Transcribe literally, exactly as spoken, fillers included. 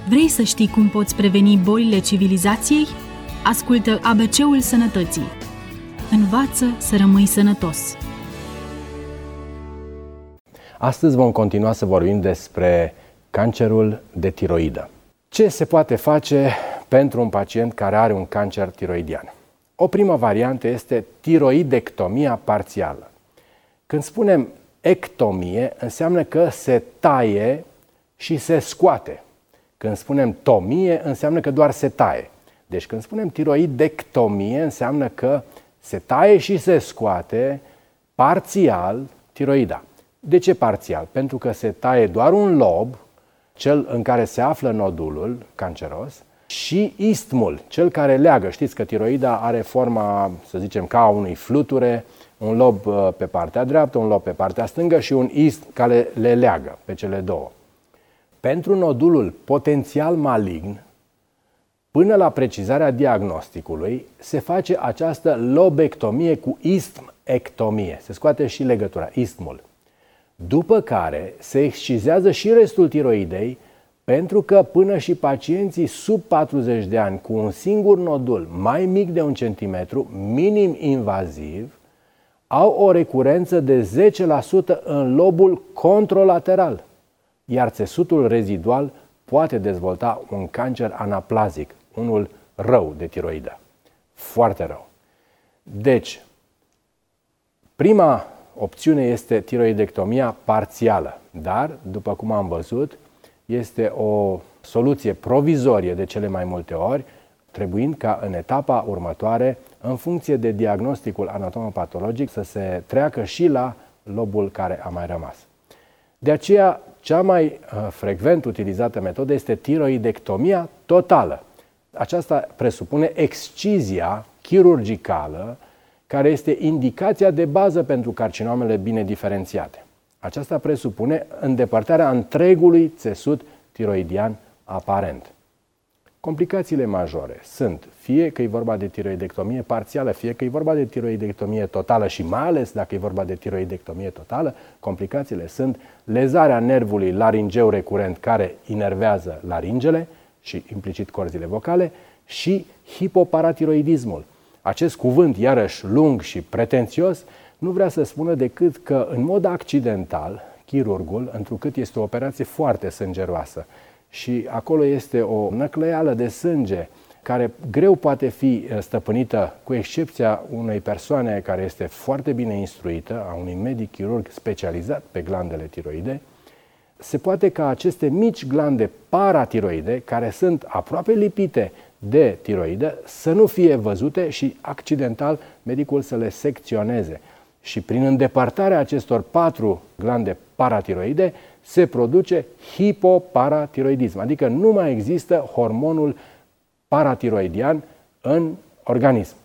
Vrei să știi cum poți preveni bolile civilizației? Ascultă A B C-ul Sănătății. Învață să rămâi sănătos. Astăzi vom continua să vorbim despre cancerul de tiroidă. Ce se poate face pentru un pacient care are un cancer tiroidian? O primă variantă este tiroidectomia parțială. Când spunem ectomie, înseamnă că se taie și se scoate. Când spunem tomie, înseamnă că doar se taie. Deci când spunem tiroidectomie, înseamnă că se taie și se scoate parțial tiroida. De ce parțial? Pentru că se taie doar un lob, cel în care se află nodulul canceros, și istmul, cel care leagă. Știți că tiroida are forma, să zicem, ca a unui fluture, un lob pe partea dreaptă, un lob pe partea stângă și un istm care le leagă pe cele două. Pentru nodulul potențial malign, până la precizarea diagnosticului, se face această lobectomie cu istmectomie. Se scoate și legătura, istmul. După care se excizează și restul tiroidei, pentru că până și pacienții sub patruzeci de ani cu un singur nodul mai mic de un centimetru, minim invaziv, au o recurență de zece la sută în lobul controlateral, iar țesutul rezidual poate dezvolta un cancer anaplazic, unul rău de tiroidă, foarte rău. Deci, prima opțiune este tiroidectomia parțială, dar, după cum am văzut, este o soluție provizorie de cele mai multe ori, trebuind ca în etapa următoare, în funcție de diagnosticul anatomopatologic, să se treacă și la lobul care a mai rămas. De aceea, cea mai uh, frecvent utilizată metodă este tiroidectomia totală. Aceasta presupune excizia chirurgicală, care este indicația de bază pentru carcinomele bine diferențiate. Aceasta presupune îndepărtarea întregului țesut tiroidian aparent. Complicațiile majore sunt fie că e vorba de tiroidectomie parțială, fie că e vorba de tiroidectomie totală și mai ales dacă e vorba de tiroidectomie totală, complicațiile sunt lezarea nervului laringeu recurent care inervează laringele și implicit corzile vocale și hipoparatiroidismul. Acest cuvânt, iarăși lung și pretențios, nu vrea să spună decât că în mod accidental, chirurgul, întrucât este o operație foarte sângeroasă și acolo este o năclăială de sânge care greu poate fi stăpânită, cu excepția unei persoane care este foarte bine instruită, a unui medic chirurg specializat pe glandele tiroide, se poate ca aceste mici glande paratiroide, care sunt aproape lipite de tiroidă, să nu fie văzute și accidental medicul să le secționeze. Și prin îndepărtarea acestor patru glande paratiroide se produce hipoparatiroidism, adică nu mai există hormonul paratiroidian în organism.